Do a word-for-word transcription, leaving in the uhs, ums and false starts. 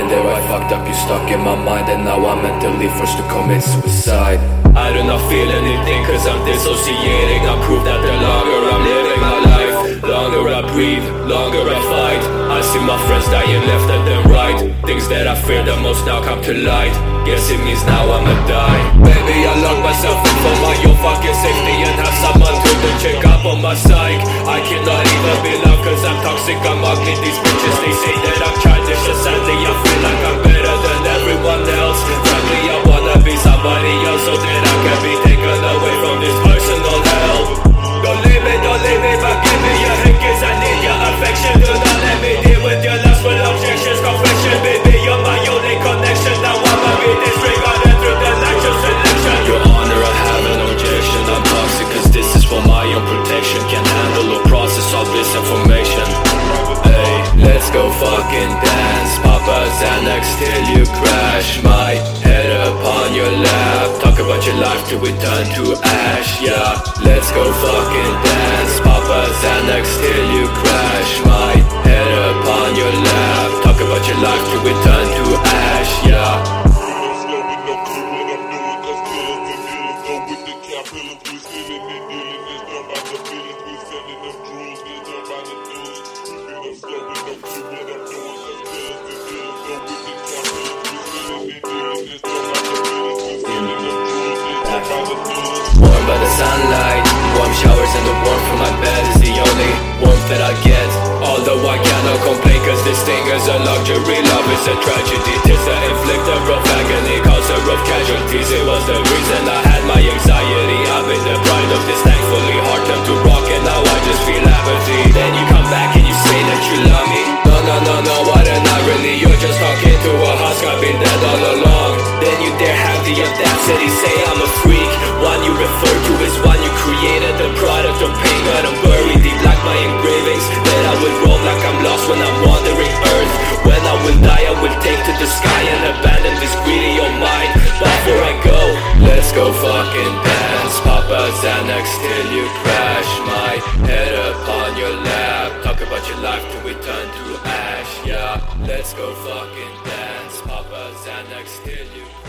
been there, I fucked up, you stuck in my mind, and now I'm mentally forced to commit suicide. I do not feel anything cause I'm dissociating. I prove that the longer I'm living my life, longer I breathe, longer I fight. I see my friends dying left and then right. Things that I fear the most now come to light. Guess it means now I'ma die. Baby, I lock myself in for my own fucking safety, and have someone to do check up on my psyche. I cannot even be loved cause I'm toxic, I'm ugly. These bitches, they say that I'm childish, and sadly I feel like I'm better than everyone else. Frankly, I wanna be somebody else so that I can be taken away from this personal hell. Don't leave me, don't leave me, but give me your hand cause I need your affection. Do not let me deal with your lust full objections. Confession, baby, you're my only connection. Now I'ma be disregarded through the natural selection. Your honor, I have an objection. I'm toxic cause this is for my own protection. Can't handle or process all this information. Hey, let's go fucking dance. Papa Xanax till you crash. My head upon your lap. Talk about your life till we turn to ash. Yeah, let's go fucking dance. Papa Xanax till you crash. My head upon your lap. Talk about your life till we turn to ash. Yeah. Warm by the sunlight, warm showers and the warmth from my bed is the only warmth that I get. Although I cannot complain cause this thing is a luxury. Love is a tragedy, tis the inflictor of agony, causer of casualties. It was the reason I had my anxiety. I've been the pride of this, thankfully heart turned to rock, and now I just feel apathy. Then you come back and you say that you love me. No, no, no, no, what and not really. You're just talking to a husk, I've been dead all along. Then you dare have the audacity, say I'm a freak. One you refer to as one you created, the product of pain that I'm buried deep like my engravings. Then I will roam like I'm lost when I'm wandering earth. When I will die I will take to the sky and abandon this greedy old mind. But before I go, let's go fucking dance. Papa Xanax till you crash. My head upon your lap. Talk about your life till we turn to ash. Yeah, let's go fucking dance. Papa Xanax till you